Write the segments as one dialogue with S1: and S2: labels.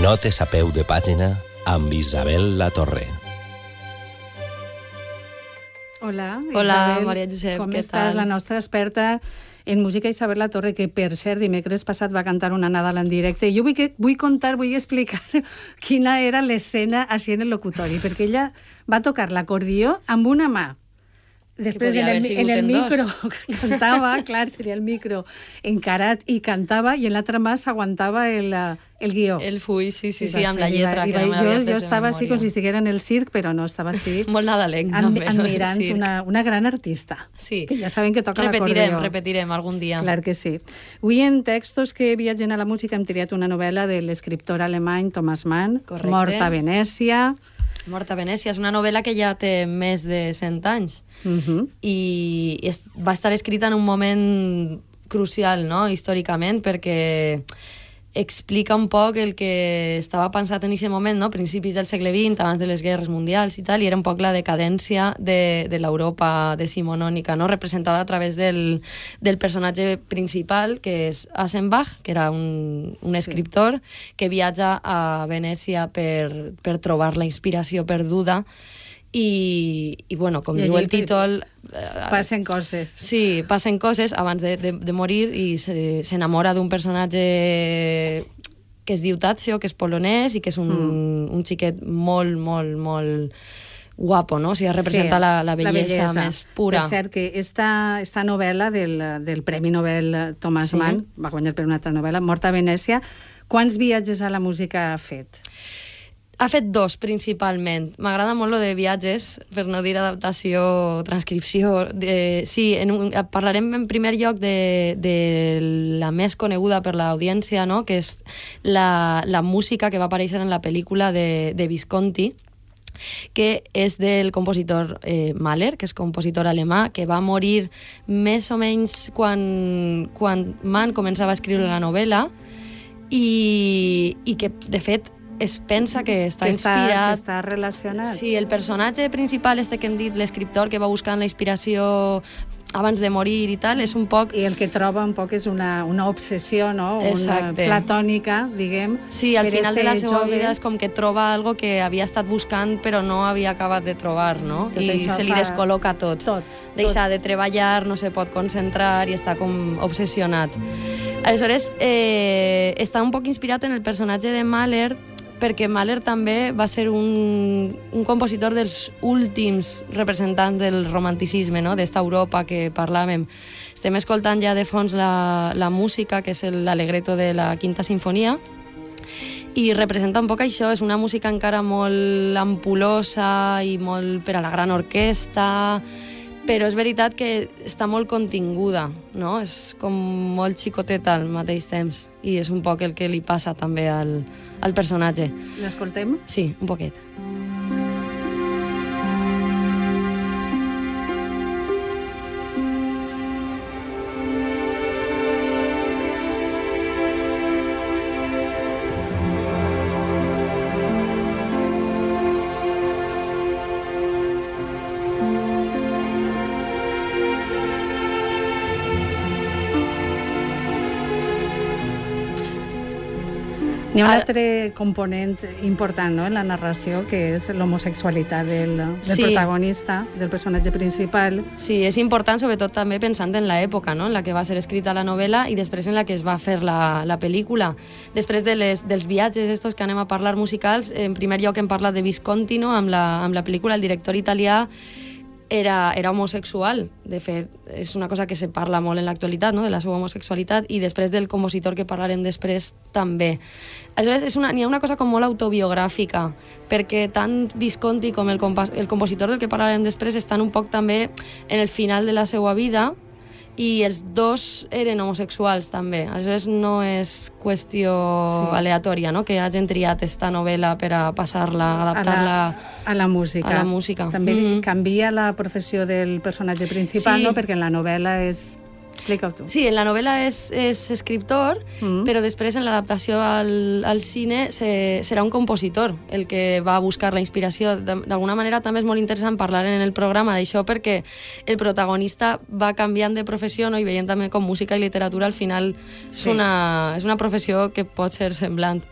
S1: Notes a peu de pàgina amb Isabel Latorre.
S2: Hola,
S3: Isabel. Maria Josep,
S2: com
S3: què
S2: estàs?
S3: tal?
S2: La nostra experta en música, Isabel Latorre, que per cert dimecres passat va cantar una Nadal en directe. Jo vull explicar quina era l'escena així en el locutori, perquè ella va tocar l'acordió amb una mà. Després en el micro cantava, clar, tenia el micro encarat i cantava, i en l'altra mà s'aguantava el guió.
S3: El full, sí, amb la lletra, que no me l'havia pres de memòria.
S2: Jo estava així com si estiguera en el circ, però no, estava així...
S3: Molt nadalenc,
S2: admirant una gran artista.
S3: Sí.
S2: Que ja saben que toca l'acordió.
S3: Repetirem algun dia.
S2: Clar que sí. Avui en Textos que viatgen a la música hem triat una novel·la de l'escriptor alemany Thomas Mann,
S3: Correcte.
S2: Mort a Venècia.
S3: Mort a Venècia és una novel·la que ja té més de 100 anys i va estar escrita en un moment crucial, no?, històricament, perquè explica un poc el que estava pensat en aquest moment, no?, principis del segle XX, abans de les guerres mundials i tal, i era un poc la decadència de l'Europa decimonònica, no?, representada a través del personatge principal, que és Aschenbach, que era un escriptor que viatja a Venècia per trobar la inspiració perduda. I bueno, com diu el títol...
S2: Passen coses.
S3: Sí, passen coses abans de morir, i s'enamora d'un personatge que es diu Tadzio, que és polonès i que és un xiquet molt, molt, molt guapo, no? O sigui, representa la bellesa més pura.
S2: Per cert, que esta novel·la del Premi Nobel Thomas Mann, va guanyar per una altra novel·la, Mort a Venècia, quants viatges a la música ha fet?
S3: Ha fet 2, principalment. M'agrada molt lo de viatges, per no dir adaptació o transcripció. Sí, parlarem en primer lloc de la més coneguda per l'audiència, no?, que és la música que va aparèixer en la pel·lícula de Visconti, que és del compositor Mahler, que és compositor alemà, que va morir més o menys quan Mann començava a escriure la novel·la, i que, de fet, es pensa que està inspirat...
S2: Que està relacionat.
S3: Sí, el personatge principal, que hem dit, l'escriptor que va buscant la inspiració abans de morir i tal, és un poc...
S2: I el que troba un poc és una obsessió, no?
S3: Exacte.
S2: Una platònica, diguem.
S3: Sí, al final de la seva vida és com que troba algo que havia estat buscant però no havia acabat de trobar, no? I se li descol·loca tot. Deixa de treballar, no se pot concentrar i està com obsessionat. Aleshores, està un poc inspirat en el personatge de Mahler, perquè Mahler també va ser un compositor dels últims representants del romanticisme, no?, d'esta Europa que parlàvem. Estem escoltant ja de fons la música, que és l'allegretto de la Quinta Sinfonia, i representa un poc això. És una música encara molt ampulosa i molt per a la gran orquestra, però és veritat que està molt continguda, no? És com molt xicoteta al mateix temps, i és un poc el que li passa també al personatge.
S2: L'escoltem?
S3: Sí, un poquet.
S2: Hi ha un altre component important, no?, en la narració, que és l'homosexualitat del protagonista, del personatge principal.
S3: Sí, és important, sobretot també pensant en l'època, no?, en la que va ser escrita la novel·la i després en la que es va fer la pel·lícula. Després dels viatges estos que anem a parlar musicals, en primer lloc hem parlat de Visconti, no?, amb la pel·lícula. El director italià era homosexual. De fet, és una cosa que se parla molt en l'actualitat, no?, de la seva homosexualitat, i després del compositor que parlarem després també. Aleshores, n'hi ha una cosa com molt autobiogràfica, perquè tant Visconti com el compositor del que parlarem després estan un poc també en el final de la seva vida, i els dos eren homosexuals també. Aleshores, no és qüestió aleatòria, no?, que hagin triat esta novel·la per a passar-la, adaptar-la
S2: a la música. També canvia la professió del personatge principal, no?, perquè en la novel·la és... Explica-ho tu.
S3: Sí, en la novel·la és escriptor, però després en l'adaptació al cine serà un compositor el que va buscar la inspiració. D'alguna manera també és molt interessant parlar en el programa d'això, perquè el protagonista va canviant de professió, no? I veiem també com música i literatura al final és una professió que pot ser semblant.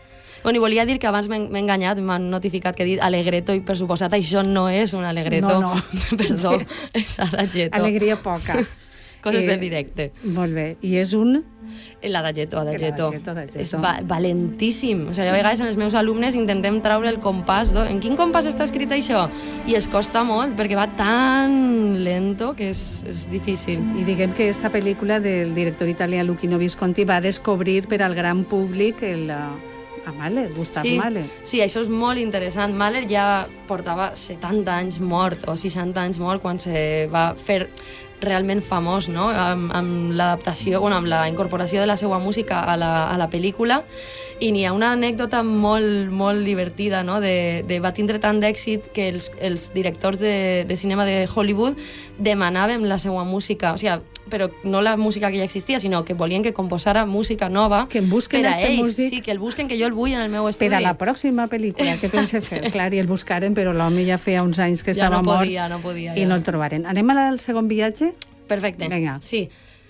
S3: Bueno, i volia dir que abans m'he enganyat, m'han notificat que he dit Allegretto, i per suposat això no és un Allegretto.
S2: No.
S3: Perdó, és Adagietto.
S2: Alegria poca.
S3: Coses del directe.
S2: Molt bé. I és un...
S3: L'Adagietto.
S2: Adagietto.
S3: És valentíssim. O sigui, a vegades en els meus alumnes intentem treure el compàs. En quin compàs està escrit això? I es costa molt, perquè va tan lento que és difícil.
S2: I diguem que aquesta pel·lícula del director italià Luchino Visconti va descobrir per al gran públic a Mahler, Gustav Mahler.
S3: Sí, això és molt interessant. Mahler ja portava 70 anys mort, o 60 anys mort, quan se va fer realment famós, no? Amb l'adaptació, amb la incorporació de la seva música a la pel·lícula, i n'hi ha una anècdota molt divertida, no? Va tindre tant d'èxit que els directors de cinema de Hollywood demanaven la seva música, o sigui, però no la música que ja existia, sinó que volien que composara música nova
S2: que busquen
S3: per a ells.
S2: Músic.
S3: Sí, que el busquen, que jo el vull en el meu estudi.
S2: Per a la pròxima pel·lícula que pense fer. Clar, i el buscaren, però l'home ja feia uns anys que estava mort i no el trobaren. Anem al segon viatge?
S3: Perfecte.
S2: Vinga.
S3: Sí.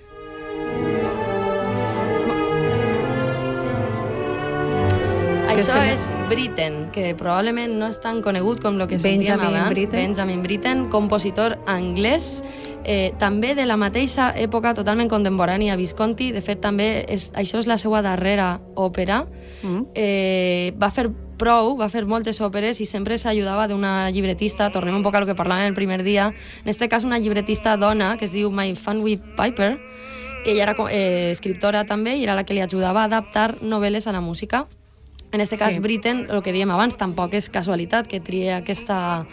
S3: Això és Britten, que probablement no és tan conegut com el que sentíem abans. Benjamin Britten, compositor anglès, també de la mateixa època, totalment contemporània a Visconti. De fet, també això és la seva darrera òpera. Va fer moltes òperes i sempre s'ajudava d'una llibretista. Tornem un poc al que parlàvem el primer dia. En aquest cas, una llibretista dona que es diu My Fanny Piper. Ella era escriptora també i era la que li ajudava a adaptar novel·les a la música. En aquest cas, Britten, el que diem abans, tampoc és casualitat que trie aquesta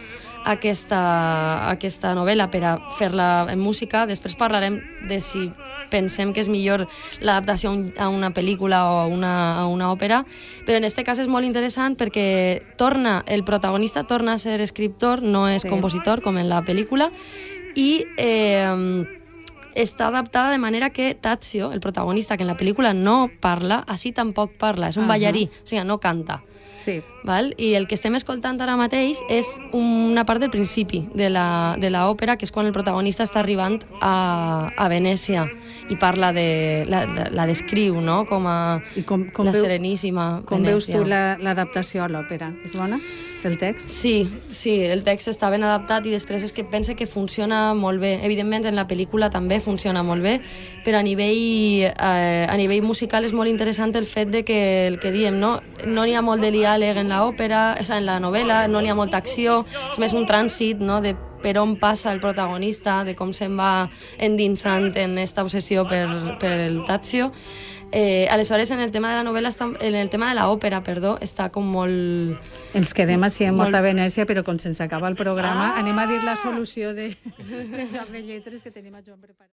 S3: novel·la per a fer-la en música. Després parlarem de si pensem que és millor l'adaptació a una pel·lícula o a una òpera, però en aquest cas és molt interessant perquè el protagonista torna a ser escriptor, no és compositor com en la pel·lícula, i està adaptada de manera que Tazio, el protagonista, que en la pel·lícula no parla, així tampoc parla, és un ballarí, o sigui, no canta.
S2: Sí.
S3: Val? I el que estem escoltant ara mateix és una part del principi de l'òpera, que és quan el protagonista està arribant a Venècia i parla la descriu, no? Com a la Sereníssima Venècia.
S2: Com veus tu l'adaptació a l'òpera? És bona, el text?
S3: Sí, el text està ben adaptat i després és que pense que funciona molt bé. Evidentment, en la pel·lícula també funciona molt bé, però a nivell musical és molt interessant el fet de que, el que diem, no n'hi ha molt de diàleg en l'òpera, en la novel·la, no n'hi ha molta acció, és més un trànsit, no?, de per on passa el protagonista, de com se'n va endinsant en aquesta obsessió per el Tazio. Aleshores, en el tema de la novel·la, en el tema de l'òpera, està com molt...
S2: Ens quedem així en molta Venècia, però com se'ns acaba el programa, anem a dir la solució del joc de lletres que tenim a Joan preparat.